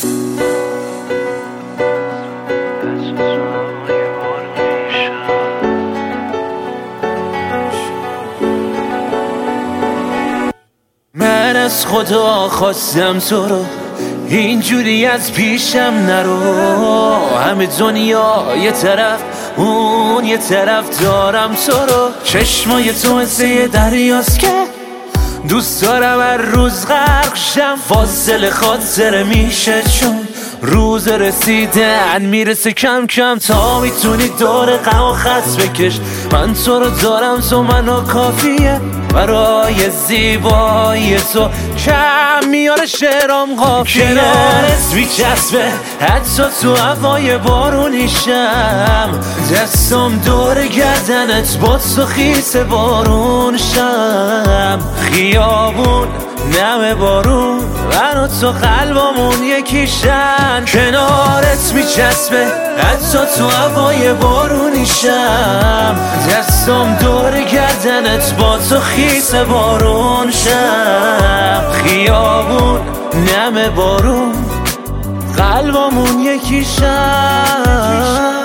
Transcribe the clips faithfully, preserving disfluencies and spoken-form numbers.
من از خدا خواستم تو رو اینجوری از پیشم نرو، همه دنیا یه طرف اون یه طرف دارم تو رو. چشمای تو مثل یه دریاست که دوست دارم هر روز غرق شم، فاصله خاطره میشه چون روز رسیدن میرسه کم کم، تا میتونی دور غم و خط بکش. من تو رو دارم، تو منو کافیه، برای زیبایی تو کم میاره شعرام قافیه. کنارت میچسبه حتی تو هوای بارونیشم، دستم دور گردنت با تو خیس بارون شم. خیابون نم بارون من و تو قلبمون یکیشن، کنارت میچسبه حتی تو هوای بارونیشم، دستم دور گردنت با تو خیس بارون شم. خیابون نم بارون قلبمون یکیشن.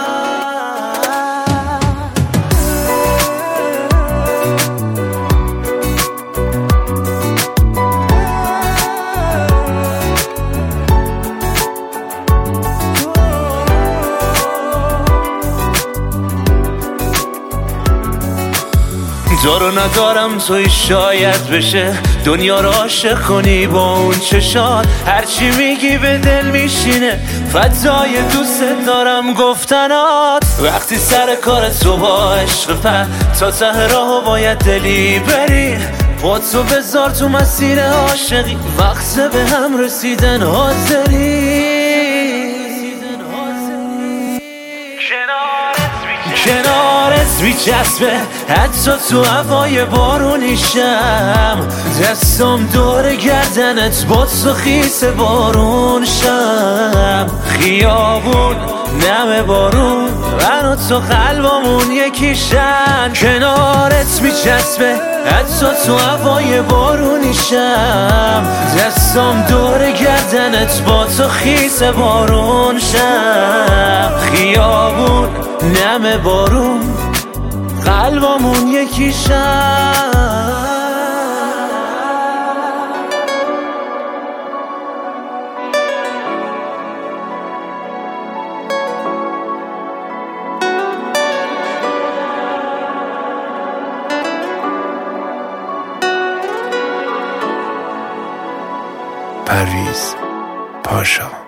دارو ندارم توی شاید بشه دنیا رو عاشق کنی با اون چشات، هرچی میگی به دل میشینه فضای دوست دارم گفتنات. وقتی سر کار تو با عشق پر تا ته راه باید دلی بری، خودتو بذار تو مسیر عاشقی، وقت به هم رسیدن حاضری. کنارت میچسبه حتی تو هوای بارونیشم، دستم دور گردنت با تو خیس بارون شم. خیابون نم بارون من و تو قلبمون یکیشن، کنارت میچسبه حتی تو هوای بارونیشم، دستم دور گردنت با تو خیس بارون شم. خیابون نم بارون قلبمون یکیشن. پرویز پاشا.